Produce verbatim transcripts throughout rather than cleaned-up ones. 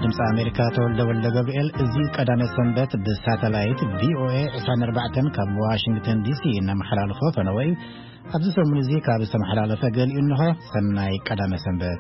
ድምጽ አሜሪካ ተወልደ ወልደ ገብርኤል እዚ ቀዳመ ሰንበት በሳተላይት ቪኦኤ عشرين أربعة ካብ ዋሽንግተን ዲሲ እናመሐላለፎ ፈነወይ ኣብዚ ሰሙን እዚ ካብ ዝተመሐላለፈ ገሊኡ እንሆ ሰናይ ቀዳመ ሰንበት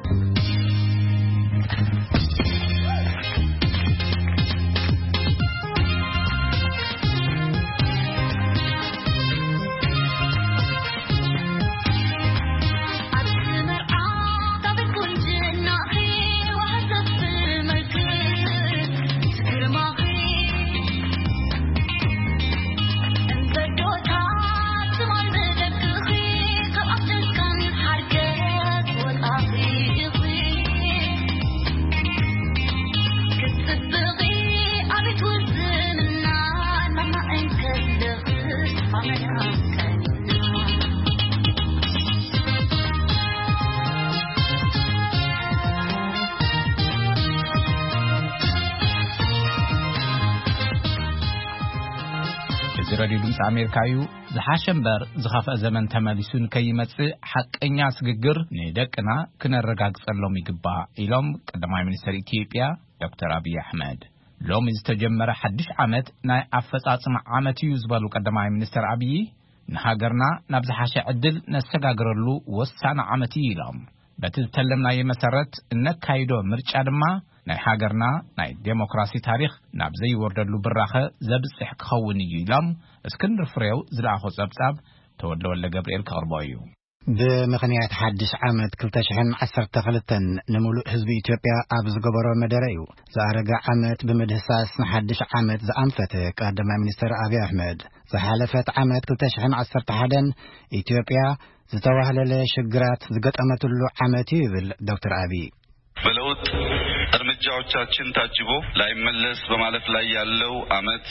Radio Dums Amerikayu ዝሓሸንበር ዝኻፈ ዘመን ተመሊሱን ከይመጽእ ሐቀኛ ስግግር ንደቅና ክነረጋግጸሎም ይግባእ ኢሎም ቀዳማይ ሚኒስትር ኢትዮጵያ ዶክተር አብይ አህመድ ሎም ዝተጀመረ ሓድሽ ዓመት ናይ አፈጻጽም ዓመት እዩ ዝበሉ ቀዳማይ ሚኒስትር አብይ ንሃገርና ናብ ዝሓሸ ዕድል ነሰጋግረሉ ወሳነ ዓመት ኢሎም በቲ ተለምናየ መሰረት እነካይዶ ምርጫ ድማ ናይ ሃገርና ናይ ዲሞክራሲ ታሪኽ ናብ ዘይወርደሉ ብራኸ ዘብጽሕ ክኸውን እዩ ኢሎም እስክንድር ፍሬው ዝለኣኾ ጸብጻብ ተወልደ ወልደ ገብርኤል ከቕርቦ እዩ بمخنيات حدش عامت كلتشحن عسر تخلتن نمولو حزب إثيوبيا أب زغبرو مدريو زارقا عامت بمدهساس نحدش عامت زأنفتك قدم منستر أبي أحمد زحالفت عامت كلتشحن عسر تحدن إثيوبيا زتوهل لشقرات زقت أمتلو عامتي بالدكتور أبي بلوت እርምጃዎቻችን ታጅቦ ላይመለስ በማለፍ ላይ ያለው አመት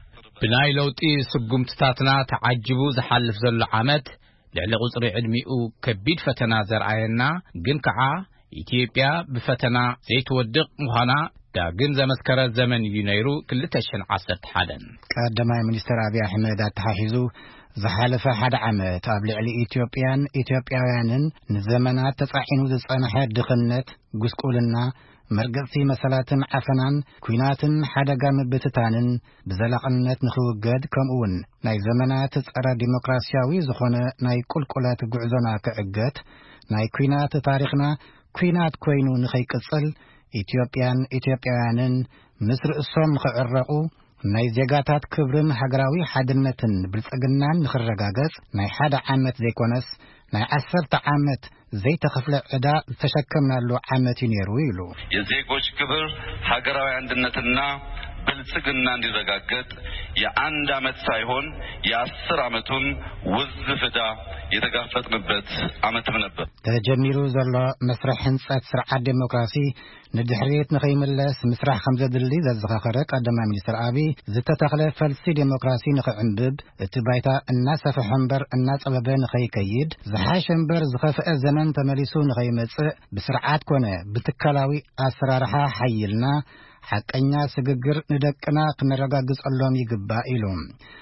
ብናይ ለውጢ ስጉምትታትና ተዓጅቡ ዝሐልፍ ዘሎ አመት ልዕሊ ቁጽሪ ዕድሚኡ ከቢድ ፈተና ዘርአየና ግን ከዓ ኢትዮጵያ በፈተና ዘይትወድቅ ምዃና ዳግም ዘመስከረ ዘመን እዩ ነይሩ ክልተ ሺህ ዓሰርተ ሓደ ቀዳማይ ሚኒስትር አብይ አህመድ አተሐሂዙ زحالف حد عامت قبل على إثيوبيان إثيوبيانن نزمنات تطعينو زصنح دخنت غسقولنا مرغفي مسالاتن عفنان كويناتن حدغا مبتتانن بزلاقنت نخوجد كمون ناي زمنات تصرا ديمقراطياوي زخونه ناي قلقلات غعزنا كعجت ناي كوينات تاريخنا كوينات كوينو نخيقصل إثيوبيان إثيوبيانن مصر الصوم خعرقو ناي زيغاتات كبرن حقراوي حدنتن بالصقنان نخرجاجس ناي حدا عامت زيكونس ناي عشرة عامت زي تخفل عدا تشكمنا له عامتين يرويلو የዜጎች ክብር ሀገራዊ አንድነትና ብልጽግና እንዲረጋገጥ የአንድ አመት ሳይሆን የአስር አመቱን ውዝፍዳ የተጋፈጥንበት አመትም ነበር ተጀሚሩ ዘሎ መስረሕ ህንጸት ስርዓት ዲሞክራሲ ንድሕሪት ንኸይምለስ ምስራሕ ከም ዘድሊ ዘዘኻኸረ ቀዳማይ ሚኒስትር አብይ ዝተተኽለ ፈልሲ ዲሞክራሲ ንኽዕንብብ እቲ ባይታ እናሰፍሐ እምበር እናጸበበ ንኸይከይድ ዝሓሸ እምበር ዝኸፍአ ዘመን ተመሊሱ ንኸይመጽእ ብስርዓት ኮነ ብትካላዊ አሰራርሓ ሓይልና حقኛ ስግግር ንደቅና ክነረጋግጸሎም ይግባእ ኢሎም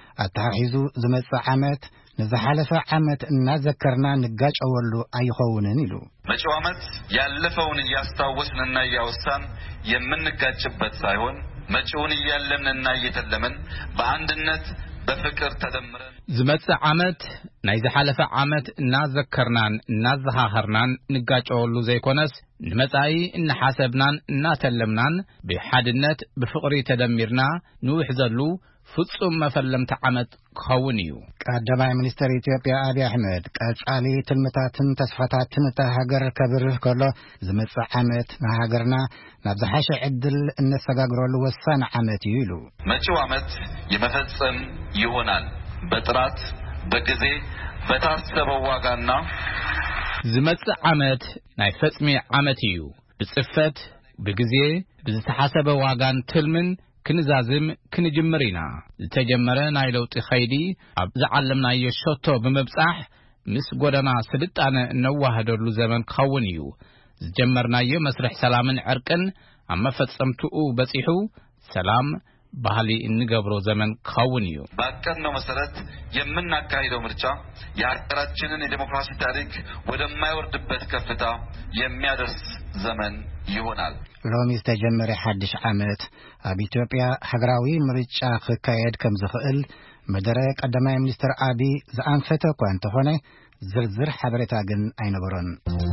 አታሂዙ ዝመጽእ ዓመት ንዝሓለፈ ዓመት እናዘከርና ንጋጨወሉ አይኸውንን ኢሉ መጪው ዓመት ያለፈውን ያስታወስንና ያወሳን የምንጋጭበት ሳይሆን መጪውን ያለምንና እየተለመን በአንድነት በፍቅር ተደምረን ዝመጽእ ዓመት ናይ ዝሓለፈ ዓመት እናዘከርናን እናዘኻኸርናን ንጋጨወሉ ዘይኮነስ ንመጻኢ እንሓሰብናን እናተለምናን በሓድነት በፍቅሪ ተደሚርና ንውሕ ዘሉ ፍጹም መፈለምተ ዓመት ክኸውን እዩ ቀዳማይ ሚኒስትር ኢትዮጵያ አብይ አህመድ ቀጻሊ ትልምታትን ተስፋታትን ተሃገር ከብርህ ከሎ ዝመጽእ ዓመት ንሃገርና ናብ ዝሓሸ ዕድል እንሰጋግረሉ ወሳነ ዓመት እዩ ኢሉ መጪው ዓመት የመፈጸም ይሆናል በጥራት በጊዜ በታሰበው ዋጋና ዝመጽእ ዓመት ናይ ፈጽሚ ዓመት እዩ ብጽፈት በጊዜ ብዝተሓሰበ ዋጋን ትልምን ክንዛዝም ክንጅምሪና ዝተጀመረ ናይ ለውጢ ኸይዲ ኣብ ዝዓለምናዮ ሸቶ በመብጻሕ ምስ ጎደና ስልጣነ ነዋህደሉ ዘመን ክኸውን እዩ ዝጀመርናዮ መስርሕ ሰላምን ዕርቅን ኣብ መፈጸምትኡ በጺሑ ሰላም ባህሊ እንገብሮ ዘመን ክኸውን እዩ ባቀነው መሰረት የምናካሂደው ምርጫ የሀገራችንን የዲሞክራሲ ታሪክ ወደማይወርድበት ከፍታ የሚያደርስ ዘመን ይሆናል። ሎሚ ዝተጀመረ ሓድሽ ዓመት ኣብ ኢትዮጵያ ሃገራዊ ምርጫ ክካየድ ከም ዝኽእል መደረ ቀዳማይ ሚኒስትር አብይ ዝኣንፈተ እኳ እንተኾነ ዝርዝር ሓበሬታ ግን ኣይነበሮን።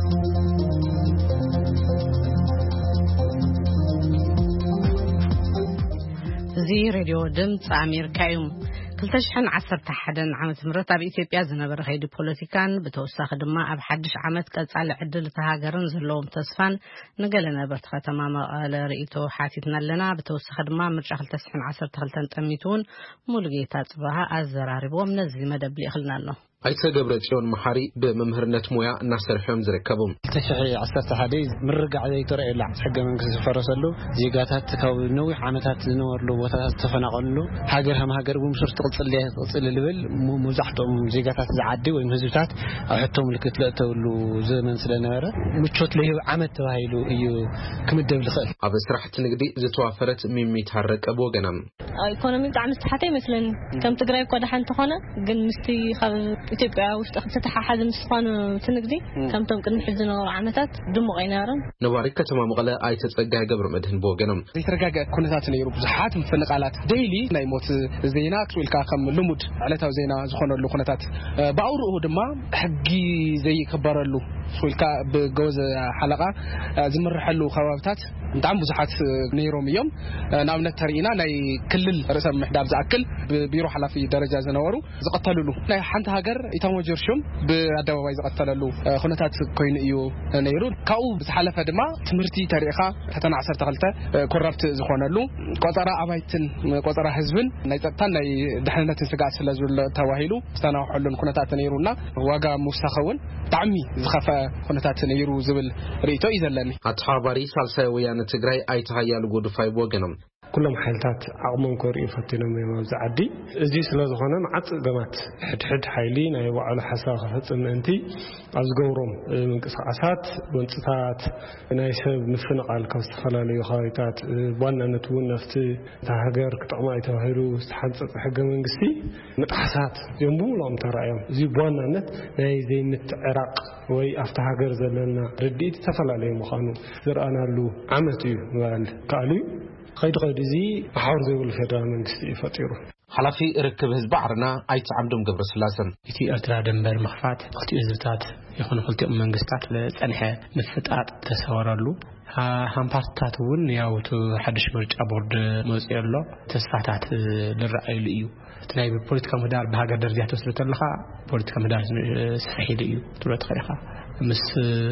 እዚ ሬድዮ ድምጽ አሜሪካ እዩ። ክልተ ሽሕን ዓሰርተ ሓደን ዓመተ ምህረት ኣብ ኢትዮጵያ ዝነበረ ኸይዲ ፖለቲካን ብተወሳኺ ድማ ኣብ ሓድሽ ዓመት ቀጻሊ ዕድል ተሃገርን ዘለዎም ተስፋን ንገለ ነበርቲ ከተማ መቐለ ርእይቶ ሓቲትና ኣለና። ብተወሳኺ ድማ ምርጫ ክልተ ሽሕን ዓሰርተ ክልተ ጠሚቱን ሙሉጌታ ጽባሃ ኣዘራሪቦም ነዚ መደብ ሊእኽልና ኣሎ። ኣይተ ገብረ ጽዮን መሐሪ በመምህርነት ሙያ እናሰርሖም ዝርከቡ ክልተ ሽሕን ዓሰርተ ሓደ ምርጋዕ ዘይተረኣየላ ሕገ መንግስቲ ዝፈረሰሉ ዜጋታት ካብ ነዊሕ ዓመታት ዝነበሩ ቦታታት ተፈናቀሉ ሃገር ከም ሃገር ብምስር ትቅጽል ትቅጽል ልብል መብዛሕትኦም ዜጋታት ዝዓዲ ወይ ህዝብታት ኣብ ሕቶ ምልክት ለእተውሉ ዘመን ስለነበረ ምቾት ለህብ ዓመት ተባሂሉ እዩ ክምደብ ልኽእል። ኣብ ስራሕቲ ንግዲ ዝተዋፈረት ሚሚት ሃረቀብ ወገናም ኢኮኖሚ ጣዕም ዝተሓተ ይመስለኒ ከም ትግራይ እኮ ደሓን ተኾነ ግን ምስቲ ካብ ኢትዮጵያ ውስጥ ተተሓሓዝ ምስፋኑ ትንግዲ ከምቶም ቅድሚ ሕዚ ዝነበሩ ዓመታት ድሙቕ ኣይነበረን። ነዋሪ ከተማ መቐለ ኣይተጸጋይ ገብረ መድህን በወገኖም ዘይተረጋገ ኩነታት ነይሩ ብዙሓት ምፍንቃላት ዴይሊ ናይ ሞት ዜና ክልካ ከም ልሙድ ዕለታዊ ዜና ዝኾነሉ ኩነታት ባውሩኡ ድማ ሕጊ ዘይከበረሉ ስልካ ብገወዝ ሓለቃ ዝምርሐሉ ከባቢታት እንጣም ብዙሓት ነይሮም እዮም። ናብነት ተሪኢና ናይ ክልል ርእሰ ምሕዳር ዝኣክል ብቢሮ ሓላፊ ደረጃ ዝነበሩ ዝቀተሉሉ ናይ ሓንቲ ሃገር ኢታሞጀርሹም ብኣደባባይ ዝቀተለሉ ኩነታት ኮይኑ እዩ ነይሩ። ካብኡ ዝሓለፈ ድማ ትምህርቲ ተሪኢኻ ፈተና ዓሰርተ ክልተ ኮረፕት ዝኾነሉ ቆፀራ ኣባይትን ቆፀራ ህዝብን ናይ ጸጥታን ናይ ድሕነትን ስጋት ስለዝብለ ተዋሂሉ ዝተናውሐሉን ኩነታት ነይሩና ዋጋ ሙሳኸውን ጣዕሚ ዝኸፈ ኩነታት ነይሩ ዝብል ርእይቶ እዩ ዘለኒ። ኣተሓባሪ ሳልሳይ ወያነ ትግራይ ኣይተሃያሉ ጎድፋይ ወገኖም ኩሎም ሓይልታት ዓቕሞም ከርእዩ ፈቲኖም እዮም ኣብዚ ዓዲ እዚ ስለ ዝኾነ መዓት ገማት ሕድሕድ ሓይሊ ናይ ባዕሉ ሓሳብ ክፈጽም ምእንቲ ኣብ ዝገብሮም ምንቅስቓሳት ወንጭታት ናይ ሰብ ምፍንቓል ካብ ዝተፈላለዩ ከባቢታት ብዋናነት እውን ናብቲ ሃገር ክጠቕማ ተባሂሉ ዝተሓንፀፀ ሕገ መንግስቲ ምጥሓሳት እዮም ብምልኦም ተራእዮም። እዚ ብዋናነት ናይ ዘይምትዕራቕ ወይ ኣብቲ ሃገር ዘለና ርድኢት ዝተፈላለዩ ምዃኑ ዝረኣናሉ ዓመት እዩ ምባል ከኣሉ خيد خيد زي حاور زي ولا فدرال منجستي فطيرو حلفي ركب حزب عرنا ايت عمدم قبر سلاسن ايتي ارترا دنبر مخفات اختي ازبتات يكون قلت منجستات لصنحه مفتات تسورالو هم بارتات ون ياو تو حدش مرج ابورد موصيلو تسفاتات للرأي ليو تلاقي بالبوليتيكا مدار بهاجر درجه تسلتلخا بوليتيكا مدار صحيح ليو تروت خيخا مس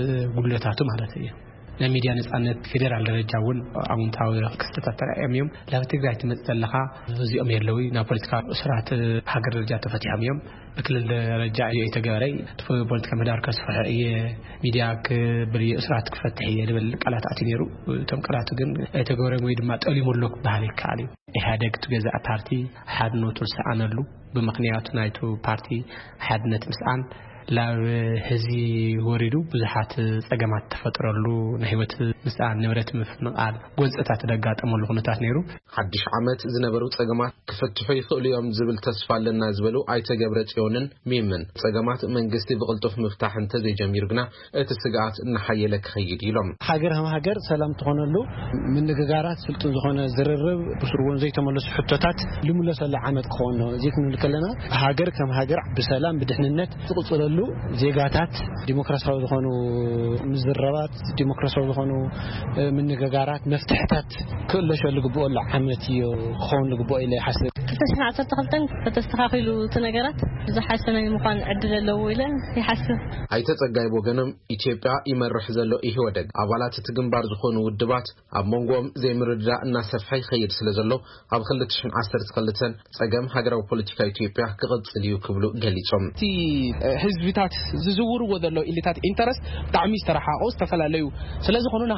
غلتاتو معناتيه ለሚዲያ ነጻነት ፌደራል ደረጃውን አውንታው ክስተታት ተራእዮም ለትግራይ ትመጽለኻ እዚኦም የለዊ ና ፖለቲካ ስርዓት ሀገር ደረጃ ተፈቲሐም በክልል ደረጃ የተገበረይ ፖለቲካ መዳር ከስፈህ የሚዲያ ከብሪ ስርዓት ክፈትህ የደብል ቃላት አትኔሩ ተም ቃላት ግን የተገበረይ ወይ ድማ ጠሊ ሞሎክ ባህል ይካሊ ኢህአዴግ ትገዛ ፓርቲ ሓድኖ ትርሳአነሉ በምክንያቱ ናይቱ ፓርቲ ሓድነት ምስአን ላብ ህዚ ወሪዱ ብዙሓት ጸገማት ተፈጥረሉ ንህይወት ምስአን ንብረት ምፍንቃል ጎንጸታት ተደጋጠመሉ ኩነታት ነይሩ። ሓድሽ ዓመት ዝነበሩ ጸገማት ክፈትሑ ይኽእሉ እዮም ዝብል ተስፋ ኣለና ዝብሉ ኣይተገብረ ጽዮንን ሚምን ጸገማት መንግስቲ ብቕልጡፍ ምፍታሕ እንተ ዘይጀሚሩ ግና እቲ ስጋት እናሓየለ ክኸይድ ኢሎም ሃገር ሃም ሃገር ሰላም ትኾነሉ ምንግጋራት ስልጡን ዝኾነ ዝርርብ ብስሩውን ዘይተመለሱ ሕቶታት ልሙለሰለ ዓመት ክኾን ነው። እዚ ክንብል ከለና ሃገር ከም ሃገር ብሰላም ብድሕንነት ዝቕጽለሉ ዜጋታት ዲሞክራሲያዊ ዝኾኑ ምዝረባት ዲሞክራሲያዊ ዝኾኑ ምንግጋራት መፍትሕታት ክለሸሉ ግብኦላ ዓመት እዩ ክኾን ግብኦ ኢለ ሓስብ ክልተ ሽሕን ዓሰርተ ክልተ ተስተኻኺሉ ነገራት ዝሓሰነ ምዃን ዕድል ኣለዎ ኢለ ይሓስብ። ኣይተጸጋይ ወገኖም ኢትዮጵያ ይመርሕ ዘሎ ኢህወደግ አባላት እቲ ግንባር ዝኾኑ ውድባት ኣብ መንጎም ዘይምርዳ እናሰፍሐ ይኸይድ ስለ ዘሎ ኣብ ክልተ ሽሕን ዓሰርተ ክልተ ጸገም ሃገራዊ ፖለቲካ ኢትዮጵያ ክቕጽል እዩ ክብሉ ገሊጾም እቲ ህዝብታት ዝዝውርዎ ዘሎ ኢሊታት ኢንተረስት ጣዕሚ ዝተረሓቆ ዝተፈላለዩ ስለዝኾኑ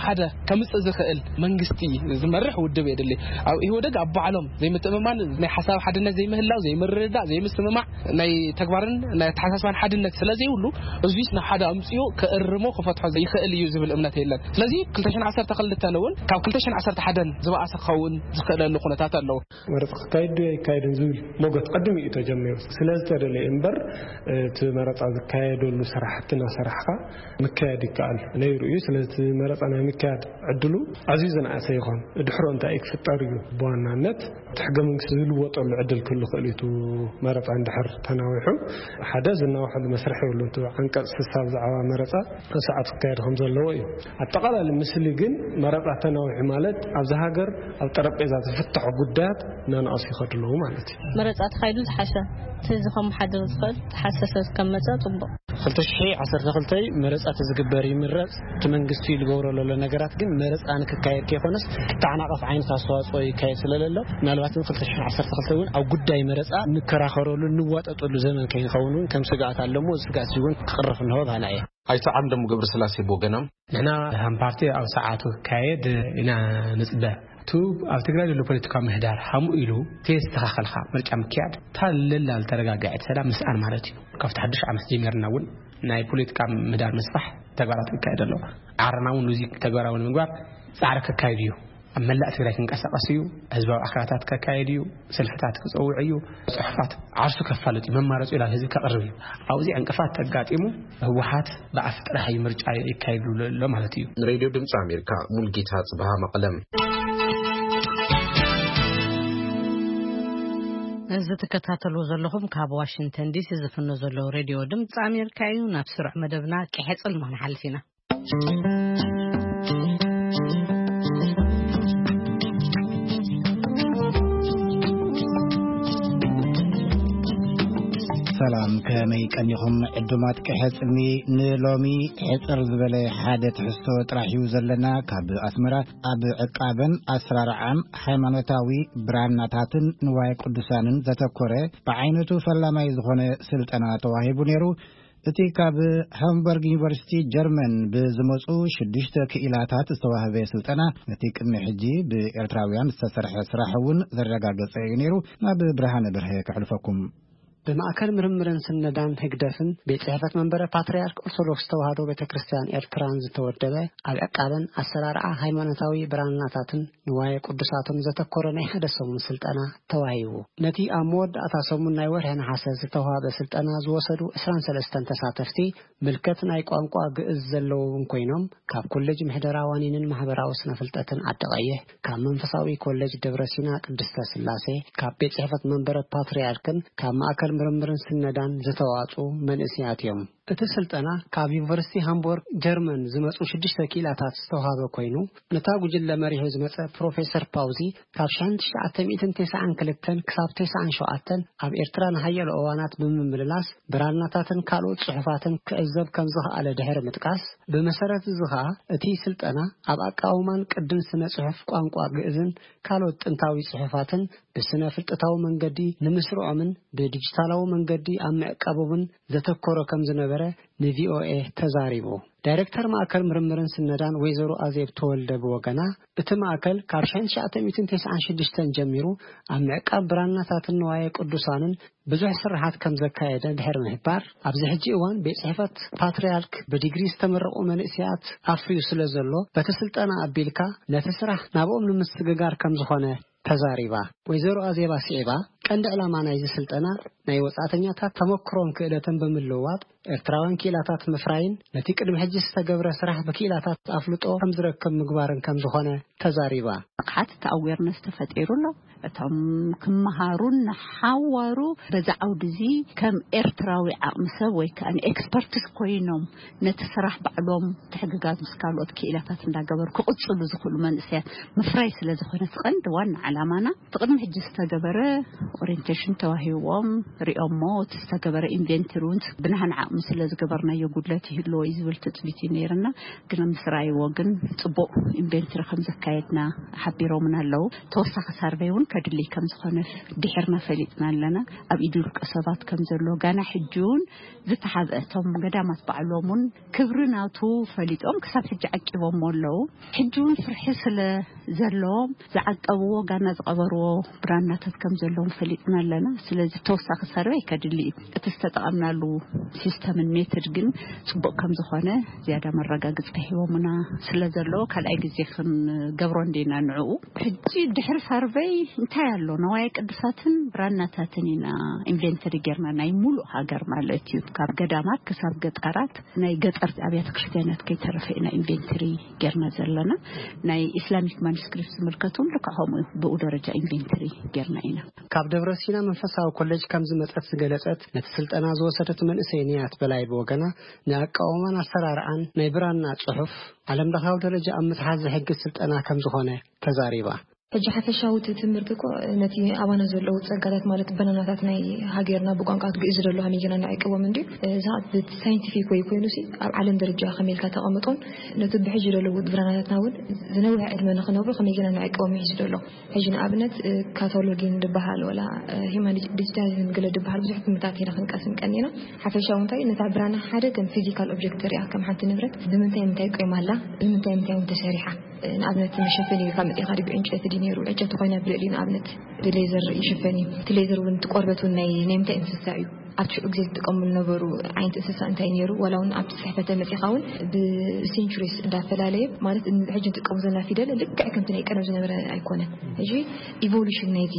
حدا كمص زخيل منغستي زمرح ودب يدلي او يودق ابعلم زي متممان زي حساب حدنا زي مهلاو زي مردا زي مسممع ناي تكبارن ناي تحساسان حدነት ስለዚህ ሁሉ እዚስ ና حدا امصيو كእርሞ كفتح زي خيل يزبل امنات يلن ስለዚህ كلتشن عشرة خلت نون كاب كلتشن عشرة حدن زبا اسخون زخيل لخنታት አለው مرت كايد كايد نزول موغت قدم يتجمع ስለዚህ ተደለ እንበር ተመረጣ ዝካየደሉ ስራሕትና ስራሕካ መካየድ ይካል ነይሩዩ ስለዚህ መረጣና መካየድ ዕድሉ عزيزنا اسيخون ድሕሮ እንታይ ይክፈጠር እዩ በዋናነት ትሕገ መንግስት ዝልወጠሉ ዕድል ኩሉ ኸሊቱ መረጣ እንድሕር ተናዊሑ ሓደ ዝናውሕሉ መስርሕ ይብሉ ቱ አንቀጽ حساب زعوا መረጣ ሰዓት ካየድ ከም ዘለዎ እዩ አጠቃላይ ምስሊ ግን መረጣ ተናዊሕ ማለት ኣብዚ ሃገር ኣብ ጠረጴዛ ዝፍትሕ ጉዳያት ናንኣስ ይኸድሉ ማለት እዩ መረጣ ተኻይዱ ዝሓሸ ተዝኸም ሓደ ዝፈል ተሓሰሰስ ከመጻ ጽቡቕ خلت شيء عصر دخلتي مرزقة تزجبر يمرز تمنجز في الجورة ولا نجارات جن مرز أنا ككاير كيفنس تعناقف عين تصوات أو كايس لا لا ما الوقت خلت شيء عصر دخلتون أو جد داي مرزقة نكره خرولو النوات أطول زمن كين خونون كم سجعت علمو سجعت يقول قرف إن هذا هنايا هاي تعندم قبل سلاسي بوجنام نحنا هم بارتي أو ساعته كايد إنا نسبة تو أو تقرأ له بوليتيكا مهدار هم إلو تيس تخخل خا مرج أم كياد تال لا الترجع قاعد سلام مسأل مالتي كفت حدش عم سجيمر نون ناي بوليتيكا مهدار مسبح تقرأت كايد له عرنا ونوزيك تقرأ ونمجار سعرك كايديو أما لا تقرأ كن قصة قصيو أسباب أخراتات كايديو سلحتات كسوعيو صحفات عرسو كفالتي من مارس إلى هذه كقربيو أو زي أنكفات تقاتيمو هو حات بعفت راح يمرج أي كايدو لا مالتيو راديو دمس أمريكا ملقيتها صباح مقلم إذا تكتاتلو زلهم كاب واشنطن دي سي زفنو زلو راديو دمس أمريكا يو نفس رح مدبنا كحيث المهن حالفينا سلام كمي كان يهم عدمات كحصلني نلومي حصر زبله حادث حسو طراحيو زلنا كاب اسمرا اب عقابن اسرار عام ሃይማኖታዊ ብራናታትን ንዋይ ቅዱሳንን ዘተኮረ በአይነቱ ፈላማይ ዝኾነ ስልጠና ተዋሂቡ ነይሩ እቲ ካብ ሃምበርግ ዩኒቨርሲቲ ጀርመን በዝመጹ ሽዱሽተ ክኢላታት ዝተዋህበ ስልጠና እቲ ቅድሚ ሕጂ በኤርትራውያን ዝተሰርሐ ስራሕውን ዘረጋገጸ ነይሩ ናብ ብርሃነ ብርሃ ከሕልፈኩም በማዕከል ምርምርን ስነዳን ህግደፍን ቤተሰፈት መንበረ ፓትርያርክ ኦርቶዶክስ ተዋህዶ ቤተክርስቲያን ኤርትራን ዝተወደበ ኣብ ዕቃበን አሰራርዓ ሃይማኖታዊ ብራናታትን ንዋየ ቅዱሳትን ዘተኮረ ናይ ሓደ ሰሙን ስልጠና ተዋሂቡ ነቲ አሞድ አታሰሙን ናይ ወርህ ነሐሰ ዝተዋህበ ስልጠና ዝወሰዱ عشرين وثلاثة ተሳተፍቲ ምልከት ናይ ቋንቋ ግዕዝ ዘለዎም ኮይኖም ካብ ኮሌጅ ምሕደራዋኒንን ማህበራዊ ስነ ፍልጠትን አደቀየ ካብ መንፈሳዊ ኮሌጅ ደብረሲና ቅድስተ ስላሴ ካብ ቤተሰፈት መንበረ ፓትርያርክን ካብ ማዕከል ምርምርን ስነዳን ዘተዋጹ መንእስያት እዮም እቲ ስልጠና ካብ ዩኒቨርሲቲ ሃምቡርግ ጀርመን ዝመጹ ሽዱሽተ ኪላታት ዝተዋህበ ኮይኑ ነታ ጉጅለ መሪሕ ዝመጸ ፕሮፌሰር ፓውዚ ካብ ألف وتسعمائة وتسعة وتسعين ክሳብ تسعة وتسعين ኣብ ኤርትራ ንሃየሎ እዋናት ብምምልላስ ብራናታትን ካልኦት ጽሑፋትን ክዕዘብ ከም ዝኽኣለ ድሕረ ምጥቃስ በመሰረት ዝኻ እቲ ስልጠና ኣብ ኣቃውማን ቅድም ስነ ጽሑፍ ቋንቋ ግዕዝን ካልኦት ጥንታዊ ጽሑፋትን ብስነ ፍልጠታዊ መንገዲ ንምስርዖምን በዲጂታላዊ መንገዲ ኣብ ምዕቃቦምን ዘተኮረ ከም ዝነበረ ንቪኦኤ ተዛሪቡ ዳይሬክተር ማዕከል ምርምርን ስነዳን ወይዘሮ አዜብ ተወልደ በወገና እቲ ማዕከል ካብ ألف وتسعمائة وتسعة وتسعين ጀሚሩ ኣብ ምዕቃብ ብራናታትን ንዋየ ቅዱሳንን ብዙሕ ስራሓት ከም ዘካየደ ድሕረ ምሕባር ኣብዚ ሕጂ እዋን ቤተሰፈት ፓትርያርክ በዲግሪ ዝተመረቁ መንእስያት ኣፍርዩ ስለዘሎ በቲ ስልጠና ኣቢልካ ነቲ ስራሕ ናብኦም ንምስግጋር ከም ዝኾነ ተዛሪባ ወይዘሮ አዜባ ሲዕባ ቀንዲ ዕላማ ናይዚ ስልጠና ናይ ወጻተኛታት ተመክሮን ክእለትን በመለዋጥ ኤርትራውያን ኪላታት ምፍራይን ነቲ ቅድሚ ሕጂ ዝተገብረ ስራሕ በኪላታት ኣፍልጦ ከም ዝረከብ ምግባርን ከም ዝኾነ ተዛሪባ አቃት ተአዌርነስ ተፈጢሩሎ እቶም ክመሃሩን ሓዋሩ በዛዓው ድዚ ከም ኤርትራዊ ዓቅምሰብ ወይ ከን ኤክስፐርትስ ኮይኖም ነቲ ስራሕ ባዕሎም ተሕግጋዝ ምስካልኦት ኪላታት እንዳገበሩ ክቅጽሉ ዝኽእሉ መንእስያት ምፍራይ ስለ ዝኾነ ተቐንድ ዋና ዓላማና ተቅድሚ ሕጂ ዝተገበረ ኦሪንቴሽን ተዋሂቦም ሪኦሞ ዝተገበረ ኢንቨንተሪውን ብናህን ዓቅም ስለ ዝገበርና የጉድለት ይህሎ ይዝብል ትጽቢት ነይርና ግን ምስራይ ወግን ጽቡቅ ኢንቨንተሪ ከም ዘካየድና ሓቢሮምና ኣለው ተወሳኺ ሰርቬይውን كدلي كم زخنف دحرنا فليتنا لنا أب يدور كسبات كم زلوا جانا حجون زت حذأتهم قدامات بعلومون كبرنا تو فليتهم كسب حج عكبهم مولو حجون فرحس لزلهم زعقبوا جانا زقبروا برانات كم زلهم فليتنا لنا سلزي توسع سرعي كدلي تستطعمنا له سيستم الميتر جن سبق كم زخنة زيادة مرة جاكس كهيومنا سلزلوا كلا يجزيخن جبران دينا نعو حجي دحر سارفي انتهى نوايا قدساتن براناتاتنينا انفنتري جرنا ناي مولو هاجر مالتيو كاب قدامات كساب قطرات ناي قطر ابيات كريستيانات كي ترفينا انفنتري جرنا زلنا ناي اسلاميك مانسكريبتس ملكتهم لقاهم بو درجه انفنتري جرنا اينا كاب دبرسينا منفساو كوليج كم زمطت سغلصت نتسلطنا زوسدت من اسينيات بلاي بوغنا ناقاومن اسرارعن ناي برانا صحف علم دخاو درجه امس حاز حق السلطنا كم زخونه تزاريبا እጅ ሐፈሻውት ትምርት እኮ ነቲ አባና ዘለው ጸጋታት ማለት በናናታት ናይ ሀገርና በቋንቋት ግዕዝ ደሎ ሀሚገና ናይቀወም እንዴ ዛት ሳይንቲፊክ ወይ ኮይኑሲ ኣብ ዓለም ደረጃ ከመልካ ተቀምጦን ነቲ ብሕጅ ደሎ ብራናታትና ወድ ዝነውያ ዕድመ ንኽነብሩ ከመልካ ናይቀወም ይዝ ደሎ ሕጅን ኣብነት ካታሎጊ እንደባሃል ወላ ሂማን ዲጂታሊዝም ገለ ደባሃል ብዙሕ ትምታት ኢና ክንቀስም ቀኒና ሐፈሻው እንታይ ነታ ብራና ሓደ ከም ፊዚካል ኦብጀክት ሪያ ከም ሓንቲ ንብረት ብምንታይ ምንታይ ቆይማላ ብምንታይ ምንታይ ተሰሪሓ ንኣብነት መሸፈኒ ከም ኢኻዲ ብእንጨት ዲኔሩ እጨት ኮይና ብለሊን ኣብነት ሌዘር ይሽፈኒ ሌዘር ውን ተቆርበቱን ናይ ነምታ እንስሳዩ ኣብቹ እግዚት ተቀምል ነበሩ አይንት እንስሳ እንታይ ነሩ ወላውን ኣብ ጽሕፈተ መጽኻውን በሴንቹሪስ እንዳፈላለየ ማለት ሕጅ ተቀምዘና ፊደል ልክ ከምት ናይ ቀረብ ዝነበረ ኣይኮነ እጂ ኢቮሉሽን ናይ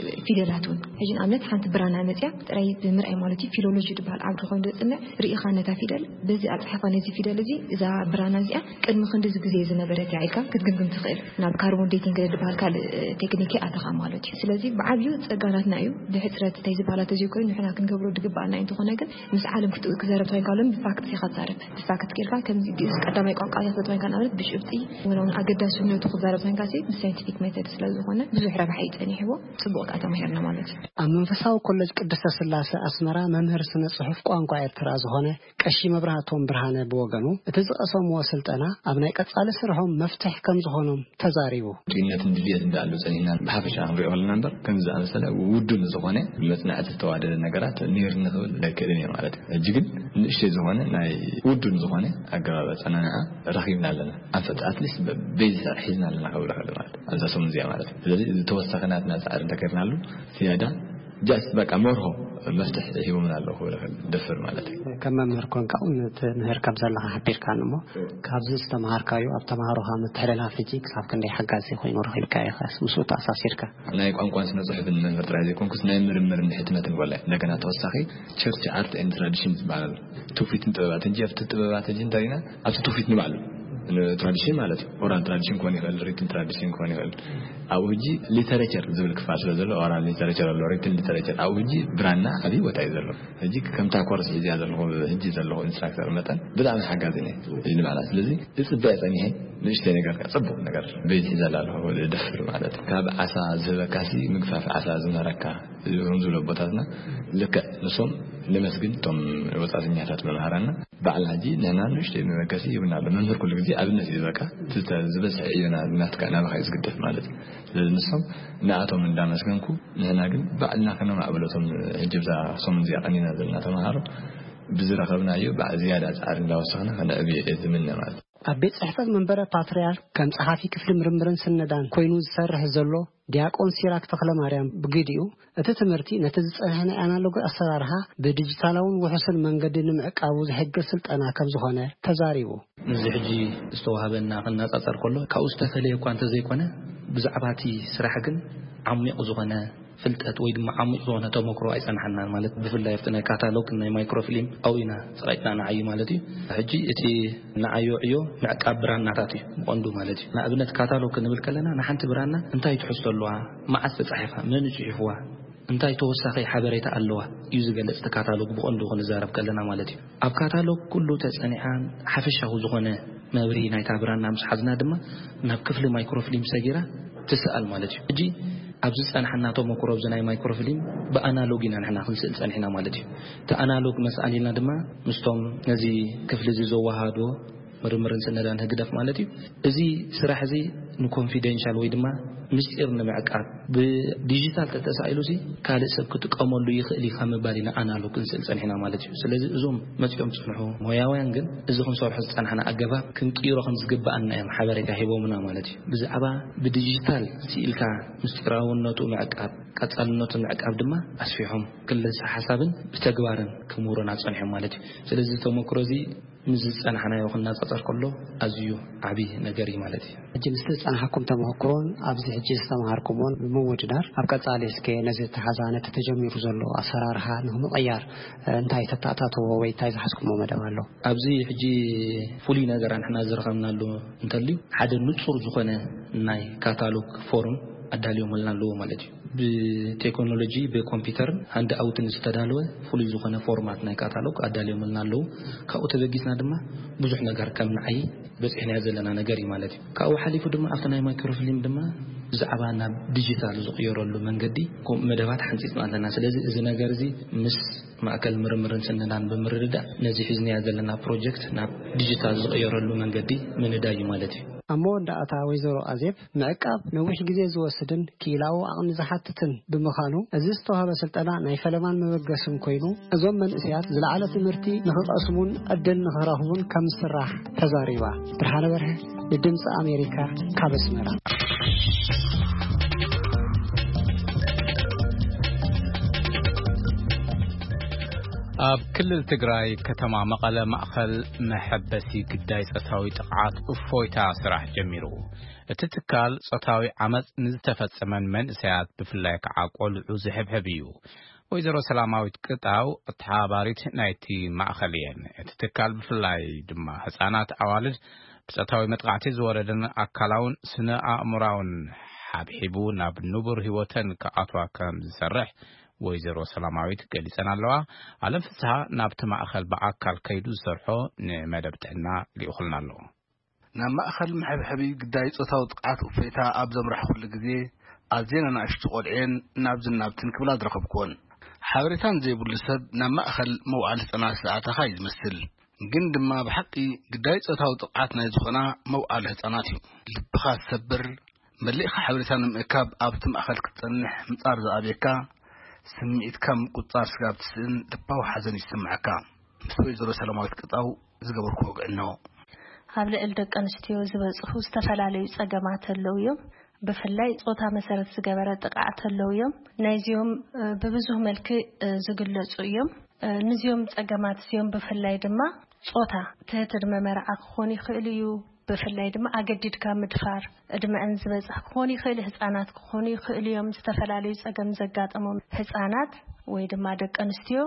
ፊደላቱን ሕጅ ኣብነት ሓንቲ ብራና መጽያ ጥራይ ብምርአይ ማለት ፊሎሎጂ ድባል ዓብድ ኮይኑ ደጽነ ርኢኻ ነታ ፊደል በዚ ኣጽሓፋ ነዚ ፊደል እዚ እዛ ብራና እዚኣ ቅድሚ ክንዲ ግዜ ዝነበረት ያይካ ክትግምግም ትኽእል ናብ ካርቦን ዴቲንግ ድባል ካል ቴክኒክ ኣተኻ ማለት እዩ ስለዚ ብዓብዩ ጸጋናትና እዩ ብሕጽረት ታይ ዝባላት እዚ ኮይኑ ንሕና ክንገብሮ ባና እንት ሆነ ግን ምስ ዓለም ክዘረብ ተወንካለም በፋክት ሲኸዛረብ በፋክት ኬልካ ከም ግዝ ቀዳማይ ቋንቋታት ተወንካና ማለት ብሽብጢ ወላውን አገዳስነቱ ክዘረብ ተወንካሲ በሳይንቲፊክ ሜተድ ስለዝኾነ ብዙሕ ረብሓ ይጠኒሕዎ ጽቡቅ አተማህርና ማለት ነው። ኣብ መንፈሳዊ ኮሌጅ ቅድስተ ስላሴ አስመራ መምህር ስነ ጽሑፍ ቋንቋ ኤርትራ ዝኾነ ቀሺ መብራህቶም ብርሃነ በወገኑ እቲ ዝቀሰምዎ ስልጠና ኣብ ናይ ቀጻሊ ስርሖም መፍትሕ ከም ዝኾኖም ተዛሪቡ ጭነት እንድልየት እንዳሉ ጸኒና በሐፈሻ ንሪኦ ኣለና እምበር ከምዚ ዝኣመሰለ ውዱን ዝኾነ መጽናዕቲ ዝተዋደደ ነገራት ኒር نقول لكني مالك جيجن نشتي زمانه ناي ودون زمانه أقرب أنا رخيمنا لنا أنفت أتليس بيز حزنا لنا قبل هذا مالك هذا سوم زي مالك الذي توسخنا ناس عارف ذكرنا له سيادة جالس بقى أمره مفتح هو من الله هو دفر مالته كمان مركون كون نهر كابز الله حبير كانمو كابز استمهار كايو أب تمهاره هم تحللها في جيك صار كندي حاجة زي خوي نروح الكاي خاص مسوط أساس شركة أنا يكون كون سنة صحف من فترة زي كون كسنا مر مر من حتمة ولا لكن أتوسخي شرط عرض إن تراديشنز بعد توفيت تبعات نجيف تبعات جين دارينا أبى توفيت نبعله تراديشن مالته أوران تراديشن كوني خل ريتن تراديشن كوني خل أوجي ليتراتشر زول كفاش لزلو أوران ليتراتشر ولا ريتن ليتراتشر أوجي برانا هذه وتايزلو هجي كم تاكورس هجي هذا اللي هو هجي زلو إنستراكتور مثلا بدأ من حاجة زينة اللي معنا لذي يصبح ثانيه نشتري نقدر صبوا نقدر بيت زلالو هو الدفر مالته كاب عسى زلكاسي مكفاف عسى زنركا رمزوا لبطاتنا لك نصوم لمسجد توم وصلنا نحتاج بمهارنا بعد هذه نحن نشتري مكاسي ونعلم ننظر كل جديد قبل نسي زكاة تتزبس عينا نحتاج أنا بخيز قدف مالت للنصهم نعتهم من دام سكنكو نحن قل بعدنا كنا معبلتهم جبزا صوم زي قنينا ذلنا تمهارو بزر خبنا أيوب بعد زيادة أسعار الله وصلنا خنا أبي إذمنا مالت أبيت صحفة منبر باتريال كان صحافي كفل مرمرن سندان كوينو زسرح زلو ዲያቆን ሲራክ ተክለ ማርያም ብግዲኡ እቲ ትምህርቲ ነቲ ዝጸናሕነ ኣናሎግ ኣሰራርሓ ብዲጂታላውን ውሕስን መንገዲ ንምዕቃቡ ዝሕግዝ ስልጠና ከም ዝኾነ ተዛሪቡ እዚ ሕጂ ዝተዋሃበና ክነጻጸር ከሎ ካብኡ ዝተፈለየ እኳ እንተዘይኮነ ብዛዕባ እቲ ስራሕ ግን ዓሚቕ ዝኾነ ፍልጠት ወይ ድማ ዓሚቕ ዝኾነ ተመክሮ ኣይጸናሕናን ማለት ብፍላይ ኣብቲ ናይ ካታሎግ ናይ ማይክሮፊልም ኣውኢና ፀቂጥና ንዓዩ ማለት እዩ ሕጂ እቲ ንዓዮ ዕዮ ምዕቃብ ብራናታት እዩ ብቐንዱ ማለት እዩ ንኣብነት ካታሎግ ክንብል ከለና ንሓንቲ ብራና እንታይ ትሕዝቶ ኣለዋ መዓዝ ተጻሒፋ መን ጽሒፍዋ እንታይ ተወሳኺ ሓበሬታ ኣለዋ እዩ ዝገልጽ ካታሎግ ብቐንዱ ክንዛረብ ከለና ማለት እዩ ኣብ ካታሎግ ኩሉ ተጸኒሓን ሓፈሻዊ ዝኾነ መብሪ ናይታ ብራና ምስ ሓዝና ድማ ናብ ክፍሊ ማይክሮፊልም ሰጊራ ትስኣል ማለት እዩ ሕጂ ኣብዚ ጸንሐና ተመክሮ ብዝናይ ማይክሮፊልም ብኣናሎግ ኢና ንሕና ክንስእል ጸኒሕና ማለት እዩ ተኣናሎግ መስኣሊና ድማ ምስቶም ነዚ ክፍሊ እዚ ዘዋሃዶ ምርምርን ስነዳን ህግደፍ ማለት እዩ እዚ ስራሕ እዚ ንኮንፊደንሻል ወይ ድማ ምስጢር ንምዕቃብ ብዲጂታል ተተሳኢሉሲ ካልእ ሰብ ክትቀመሉ ይኽእል ከም ባሊና ኣናሎግ ክንስል ጸኒሕና ማለት እዩ ስለዚ እዞም መጽኦም ጽንሑ ሞያውያን ግን እዚ ክንሰርሖ ጸናሕና ኣገባብ ክንቂሮ ከም ዝግባአና እዮም ሓበሬታ ሂቦምና ማለት እዩ ብዛዕባ ብዲጂታል ሲኢልካ ምስጢራውነቱ ምዕቃብ ቀጻልነቱ ምዕቃብ ድማ ኣስፊሖም ክልል ሓሳብን ብተግባርን ክምሩና ጸኒሖም ማለት እዩ ስለዚ ተሞክሮዚ ምዝ ጸናሕና ይኹንና ጻጻር ከሎ ኣዝዩ ዓቢ ነገር እዩ ማለት እዩ እጂ ምስ ጸናሕኩም ተሞክሮን ኣብዚ ሕጂ ዝተማሃርኩሞን ብምውድዳር ኣብ ቀጻሊ እስከ ነዚ ተሓዛነት ተጀሚሩ ዘሎ ኣሰራርሓ ንምቕያር እንታይ ተጣጣተዎ ወይ እንታይ ዝሓስኩሞ መደብ ኣሎ ኣብዚ ሕጂ ፍሉይ ነገር ንሕና ዝረኸብናሉ እንተልዩ ሓደ ንጹር ዝኾነ ናይ ካታሎግ ፎርም ኣዳልዮም ኣለዎ ማለት እዩ ብቴክኖሎጂ ብኮምፒውተር አንድ አውትን ዝተዳለወ ፍሉይ ዝኾነ ፎርማት ናይ ካታሎግ ኣዳልዮም ኣለዎ ካብኡ ተበጊስና ድማ ብዙሕ ነገር ከም ንዓይ በጽሕና ዘለና ነገር እዩ ማለት እዩ ካብኡ ሓሊፉ ድማ ኣብቲ ናይ ማይክሮፊልም ድማ ብዛዕባ ናብ ዲጂታል ዝቕየረሉ መንገዲ መደባት ሓንፂፅና ኣለና ስለዚ እዚ ነገር እዚ ምስ ማእከል ምርምርን ስነናን ብምርድዳእ ነዚ ሒዝና ዘለና ፕሮጀክት ናብ ዲጂታል ዝቕየረሉ መንገዲ ምንዳይ ማለት እዩ ኣሞ እንዳኣታ ወይዘሮ ኣዜብ ምዕቃብ ነዊሕ ግዜ ዝወስድን ኪላው ኣቕሚ ዝሓትትን ብምዃኑ እዚ ዝተዋህበ ስልጠና ናይ ፈለማን መበገስም ኮይኑ እዞም መንእስያት ዝለዓለ ትምህርቲ ንኽቐስሙን ዕድል ንኽረኽቡን ከም ዝስራሕ ተዛሪባ ብርሃነ በርሀ ንድምፂ ኣሜሪካ ካብ ኣስመራ ኣብ ክልል ትግራይ ከተማ መቐለ ማእኸል መሐበሲ ግዳይ ጾታዊ ጥቃዓት እፎይታ ስራሕ ጀሚሩ እቲ ትካል ጾታዊ ዓመጽ ንዝተፈጸመን መንእሰያት ብፍላይ ከዓ ቆልዑ ዝሕብሕብ እዩ ወይዘሮ ሰላማዊት ቅጣው ተሓባሪት ናይቲ ማእኸል እየን እቲ ትካል ብፍላይ ድማ ህፃናት ኣዋልድ ብጾታዊ መጥቃዕቲ ዝወረደን ኣካላውን ስነ ኣእምሮውን ሓብሒቡ ናብ ንቡር ህይወተን ከኣትዋ ከም ዝሰርሕ ወይዘሮ ሰላማዊት ገሊጸን ኣለዋ ዓለም ፍስሓ ናብቲ ማእኸል በኣካል ከይዱ ዝሰርሖ ንመደብጥዕና ሊኡኽልና ኣለዎ ናብ ማእኸል መሕብሕቢ ግዳይ ጾታዊ ጥቃዓት እፎይታ ኣብ ዘምራሕ ኩሉ ግዜ ኣዝየን ንኣሽቱ ቆልዕን ናብዝን ናብትን ክብላ ዝረኸብክዎን ሓበሬታን ዘይብሉ ሰብ ናብ ማእኸል መውዓል ህፃናት ዝኣተኻ እዩ ዝመስል ግን ድማ ብሓቂ ግዳይ ጾታዊ ጥቃዓት ናይ ዝኾና መውዓል ህፃናት እዩ ልብኻ ዝሰብር መሊእኻ ሓበሬታ ንምእካብ ኣብቲ ማእኸል ክትጸንሕ ምጻር ዝኣብየካ ስምዒትካ ምቁጻር ስጋብ ትስእን ልባዊ ሓዘን ይስምዓካ ምስ ወይዘሮ ሰላማዊት ቅጣው ዝገበርክዎ ውግዕኖ ኣብ ልዕሊ ደቂ ኣንስትዮ ዝበፅሑ ዝተፈላለዩ ፀገማት ኣለው እዮም ብፍላይ ጾታ መሰረት ዝገበረ ጥቃዓት ኣለው እዮም ናይዚኦም ብብዙሕ መልክዕ ዝግለጹ እዮም ንዚኦም ፀገማት እዚኦም ብፍላይ ድማ ጾታ ትሕት ዕድመ መርዓ ክኾን ይኽእል እዩ ብፍላይ ድማ ኣገዲድካ ምድፋር ዕድመአን ዝበፅሕ ክኾን ይኽእል ህፃናት ክኾኑ ይኽእል እዮም ዝተፈላለዩ ፀገም ዘጋጠሞም ህፃናት ወይ ድማ ደቂ ኣንስትዮ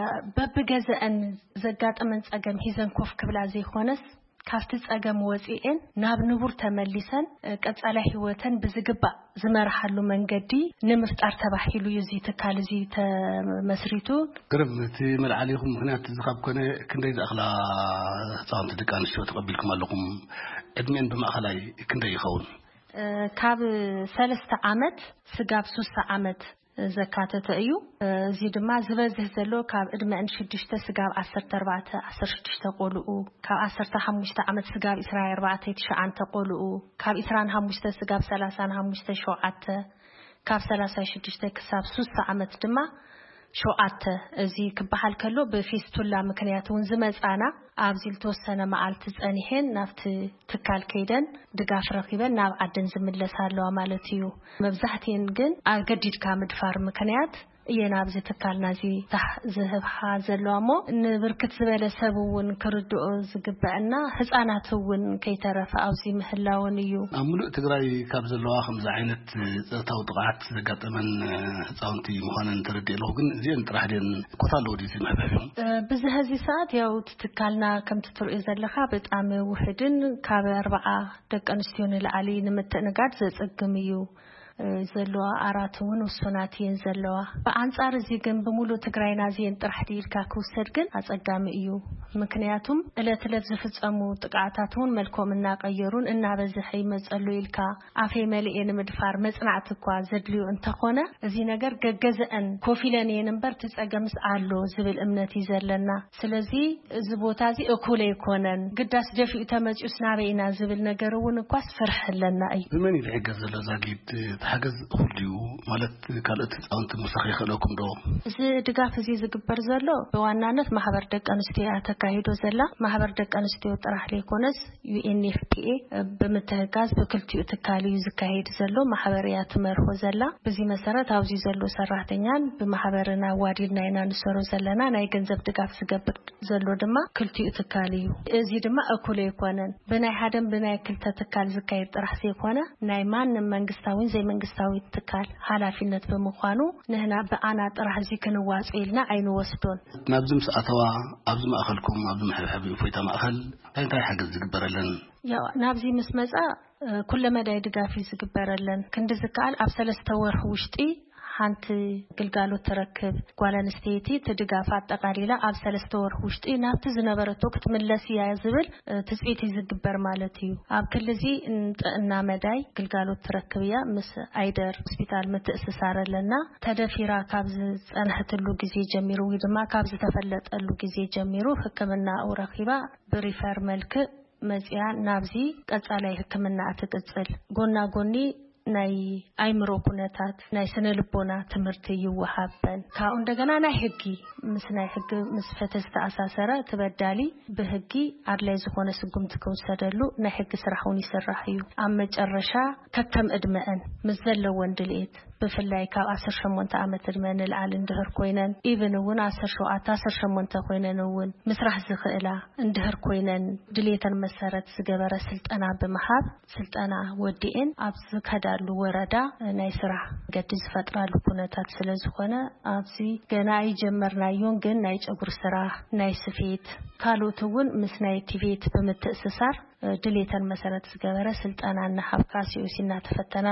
በብገዝአን ዘጋጠመን ፀገም ሂዘን ኮፍ ክብላ ዘይኮነስ ካብቲ ፀገም ወፂአን ናብ ንቡር ተመሊሰን ቀጻላይ ህይወተን ብዝግባእ ዝመርሓሉ መንገዲ ንምፍጣር ተባሂሉ እዚ ትካል እዚ ተመስሪቱ ግርም እቲ መልዓሊኹም ምክንያት ዝኻብ ኮነ ክንደይ ዝኣኽላ ህፃውንቲ ደቂ ኣንስትዮ ተቐቢልኩም ኣለኹም ዕድሜን ብማእኸላይ ክንደይ ይኸውን ካብ ሰለስተ ዓመት ስጋብ ሶስተ ዓመት ዘካተተ እዩ እዚ ድማ ዝበዝሕ ዘሎ ካብ ዕድመን ሽዱሽተ ስጋብ ዓሰርተ ኣርባዕተ ዓሰርተ ሽዱሽተ ቆልዑ ካብ ዓሰርተ ሓሙሽተ ዓመት ስጋብ ዒስራ ኣርባዕተ ትሽዓተ ቆልዑ ካብ ዒስራ ሓሙሽተ ስጋብ ሰላሳ ሓሙሽተ ሸውዓተ ካብ ሰላሳ ሽዱሽተ ክሳብ ሶስተ ዓመት ድማ ሸውዓተ እዚ ክበሃል ከሎ በፊስቱላ ምክንያት እውን ዝመጻና ኣብዚ ልተወሰነ መዓልቲ ጸኒሕን ናብቲ ትካል ከይደን ድጋፍ ረኺበን ናብ ዓደን ዝምለሳ ኣለዋ ማለት እዩ መብዛሕትአን ግን ኣገዲድካ ምድፋር ምክንያት እየን ኣብዚ ትካልና እዚ ዝህብሓ ዘለዋሞ ንብርክት ዝበለ ሰብ እውን ክርድኦ ዝግበአና ህፃናት እውን ከይተረፈ ኣብዚ ምህላውን እዩ ኣብ ሙሉእ ትግራይ ካብ ዘለዋ ከምዚ ዓይነት ጾታዊ ጥቃዓት ዘጋጠመን ህፃውንቲ ምዃነን ተረዲእ ኣለኹ ግን እዚአን ጥራሕ ድን ኮታ ኣለዎ ድዩ መሕብሕቢኦም ብዚ ሕዚ ሰዓት ያው ትካልና ከምቲ ትሪኦ ዘለኻ ብጣዕሚ ውሕድን ካብ ኣርባዓ ደቂ ኣንስትዮ ንላዕሊ ንምትእንጋድ ዘጸግም እዩ ዘለዋ አራቱን ወሰናቲን ዘለዋ በአንጻር እዚህ ግን በሙሉ ትግራይና ዚን ጥራሕቲ ኢልካ ክውሰድ ግን አጸጋሚ እዩ ምክንያቱም እለት እለት ዝፍጸሙ ጥቃታቱን መልኮምና ቀየሩን እና በዝሕ ይመጸሉ ኢልካ አፌ መልኤን ምድፋር መጽናዕት እኳ ዘድልዩ እንተኾነ እዚህ ነገር ገገዘን ኮፊለን የንበር ትጸገምስ አሎ ዝብል እምነት ይዘለና ስለዚህ እዚ ቦታ እዚ እኩለ ይኮነን ግዳስ ደፊኡ ተመጪው ስናበይና ዝብል ነገርውን እኳ ስፈርሕለና እዩ ብመን ይሕገዝ ዘሎ ዛጊት ተሓገዝ ሁሉ ማለት ካልኦት ጻውንት ሙሳኺ ይኽእለኩም ዶ እዚ ድጋፍ እዚ ዝግበር ዘሎ በዋናነት ማህበር ደቂ ኣንስትዮ ተካሂዶ ዘላ ማህበር ደቂ ኣንስትዮ ጥራሕ ለይኮነስ ዩኤንኤፍፒኤ በመተጋዝ በክልቲኡ ተካልዩ ዝካሄድ ዘሎ ማህበርያ ትመርሖ ዘላ በዚ መሰረት አውዚ ዘሎ ሰራሕተኛን በማህበርና ዋዲድና ኢና ንሰሮ ዘለና ናይ ገንዘብ ድጋፍ ዝገብር ዘሎ ድማ ክልቲኡ ተካልዩ እዚ ድማ እኩል ይኮነን በናይ ሓደም በናይ ክልተ ተካል ዝካሄድ ጥራሕ ዘይኮነ ናይ ማንም መንግስታዊን ዘይ መንግስታዊ ተካል ሓላፊነት በመዃኑ ንህና በአና ጥራሕ እዚ ክንዋጽ ኢልና አይኑ ወስዶን ናብዝም ሰዓተዋ ኣብዚ ማእኸልኩም ኣብዚ መሕብሕቢ ፎይታ ማእኸል እንታይ ሓገዝ ዝግበረለን ያው ናብዚ ምስ መጻ ኩለ መዳይ ድጋፍ ዝግበረለን ክንዲ ዝካል ኣብ ሰለስተ ወርሕ ውሽጢ ሓንቲ ግልጋሎት ተረክብ ጓላንስቴቲ ተድጋፍ አጠቃሊላ ኣብ ሰለስተ ወርሕ ውሽጢ ናብቲ ዝነበረቶ ክትምለስ ያ ዝብል ትጽቢት ዝግበር ማለት እዩ ኣብ ክልዚ እና መዳይ ግልጋሎት ተረክብያ ምስ አይደር ሆስፒታል ምትእስሳረለና ተደፊራ ካብ ዝጸንሕትሉ ጊዜ ጀሚሩ ወይ ድማ ካብ ዝተፈለጠሉ ጊዜ ጀሚሩ ሕክምና አውረኺባ ብሪፈር መልክ መጽያ ናብዚ ቀጻላይ ሕክምና አትቅጽል ጎና ጎኒ ናይ አይምሮ ኩነታት ናይ ስነ ልቦና ትምህርት ይወሃበን ካው እንደገና ናይ ህጊ ምስ ናይ ህጊ ምስ ፈተስ ተአሳሰረ ተበዳሊ በህጊ አድላይ ዝሆነ ስጉምት ከውሰደሉ ናይ ህጊ ስራውን ይሰራህ እዩ ኣብ መጨረሻ ከከም እድመን ምስ ዘለዎ ወንድልኤት በፍላይ ካብ ዓሰርተ ሸሞንተ ዓመት እድመን ልዓል እንድህር ኮይነን ኢቭን እውን ዓሰርተ ሸውዓተ ዓሰርተ ሸሞንተ ኮይነን እውን ምስራሕ ዝኽእላ እንድህር ኮይነን ድሌተን መሰረት ዝገበረ ስልጠና በመሃብ ስልጠና ወዲኤን ኣብ ዝከዳሉ ወረዳ ናይ ስራሕ ገድ ዝፈጥራሉ ኩነታት ስለዝኾነ ኣብዚ ገና ይጀመርናዮን ግን ናይ ጨጉር ስራሕ ናይ ስፌት ካልኦት እውን ምስ ናይ ቲቪት በመተእስሳር ድሌተን መሰረት ዝገበረ ስልጠናና ሓብካሲዮሲና ተፈተና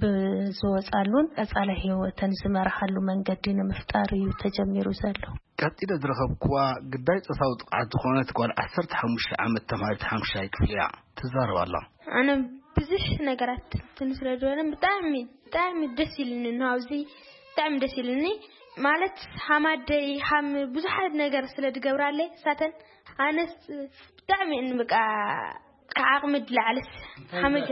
በዝወጻሉን ቀጻለ ህይወተን ዝመርሓሉ መንገዲ ንምፍጣር እዩ ተጀሚሩ ዘሎ ቀጥለ ዝረኸብኩዋ ግዳይ ጾታዊ ጥቃት ዝኾነት ጓል ዓሰርተ ሓሙሽተ ዓመት ተማሪት ሓሙሽታይ ክፍልያ ትዛረባላ ኣነ ብዙሕ ነገራት ትንስለዶን ብጣዕሚ ብጣዕሚ ደስ ይልኒ ነው ኣብዚ ብጣዕሚ ደስ ይልኒ ማለት ሓማደይ ሓም ብዙሓት ነገር ስለድገብራለይ ሳተን ኣነስ ብጣዕሚ እንበቃ ከዓቅምድ ለዓለስ ሓመገ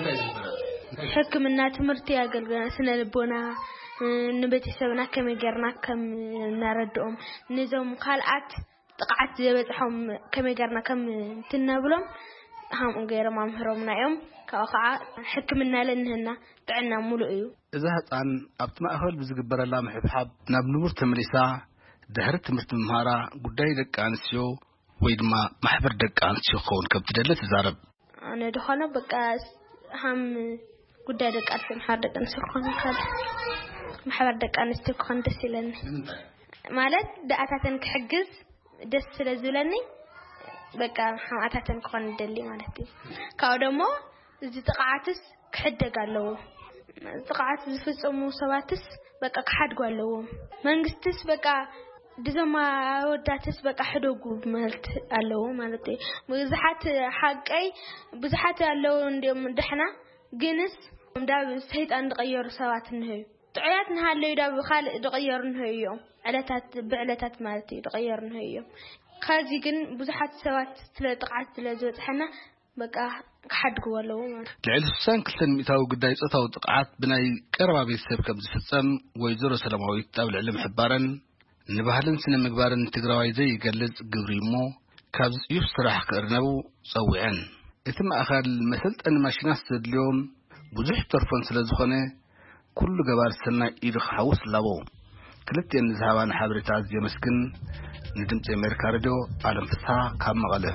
ሕክምና ትምህርቲ ያገልግልና ስነ ልቦና ንቤተሰብና ከመገርና ከም እናረድኦም ንዞም ካልኣት ጥቃት ዘበጽሖም ከመገርና ከም ትነብሎም ሃም ገይሮም አምህሮምና እዮም ካውኻ ሕክምና ለንህና ጥዕና ሙሉ እዩ እዛ ህፃን ኣብቲ ማእኸል ብዝግበረላ ምሕብሓብ ናብ ንቡር ተመሊሳ ድሕሪ ትምህርቲ ምምሃራ ጉዳይ ደቂ ኣንስትዮ ወይ ድማ ማሕበር ደቂ ኣንስትዮ ክኸውን ከም ትደሊ ትዛረብ ኣነ ድኾነ በቃ ሃም ጉዳይ ደቂ ኣንስትዮ ማሕበር ደቂ ኣንስትዮ ክኸውን ካል ማሕበር ደቂ ኣንስትዮ ክኸውን ደስ ይለኒ ማለት ደኣታተን ክሕግዝ ደስ ስለዝብለኒ በቃ ሓማታተን ክኾን ደሊ ማለት እዩ ካው ደሞ እዚ ጥቃዓትስ ክሕደግ ኣለዎ ጥቃዓት ዝፍጽሙ ሰባትስ በቃ ክሓድጉ ኣለዎ መንግስትስ በቃ ድዘማ ወዳትስ በቃ ሕደጉ ማለት ኣለዎ ማለት እዩ ብዙሓት ሓቀይ ብዙሓት ኣለዎ እንደም ድሕና ግንስ እንዳብ ሰይጣን ድቀየሩ ሰባት እንህዩ ጥዕያት ንሃለዩ ዳብ ካል ድቀየሩ እንህዩ ዕለታት ብዕለታት ማለት እዩ ድቀየሩ እንህዩ ካዚ ግን ብዙሓት ሰባት ስለ ጥቃዓት ስለ ዝወጽሐና በቃ ክሓድጉ ኣለዎ ማለት ልዕሊ ስሳን ክልተን ሚእታዊ ጉዳይ ጾታዊ ጥቃዓት ብናይ ቀረባ ቤተሰብ ከም ዝፍጸም ወይዘሮ ሰላማዊት ኣብ ልዕሊ ምሕባረን ንባህልን ስነ ምግባርን ትግራዋይ ዘይገልጽ ግብሪ እሞ ካብ ጽዩፍ ስራሕ ክእርነቡ ጸዊዐን እቲ ማእኸል መሰልጠኒ ማሽናት ዘድልዮም ብዙሕ ተርፎን ስለ ዝኾነ ኩሉ ገባር ሰናይ ኢድ ክሓውስ ኣለዎ ክልተን ዝሃባን ሓበሬታ ዘመስግን ንድምፂ ኣሜሪካ ሬድዮ ዓለም ፍስሓ ካብ መቐለ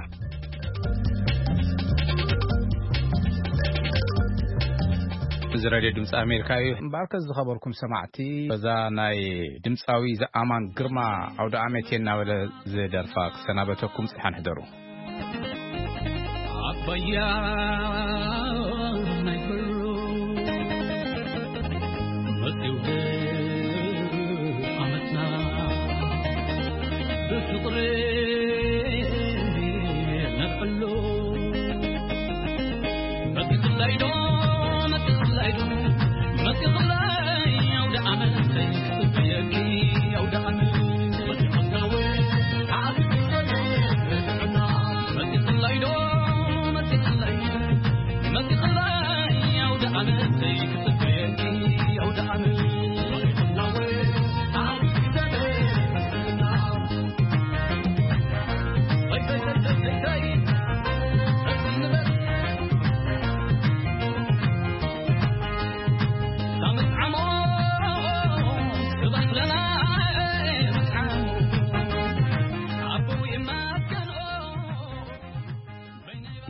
እዚ ሬድዮ ድምፂ ኣሜሪካ እዩ እምበኣርከ ዝኸበርኩም ሰማዕቲ በዛ ናይ ድምፃዊ ዘኣማን ግርማ ኣውደ ዓመት እናበለ ዝደርፋ ክሰናበተኩም ፅሓን ሕደሩ አባያ ናይ ብሩ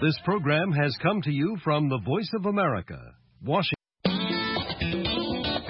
This program has come to you from the Voice of America, Washington.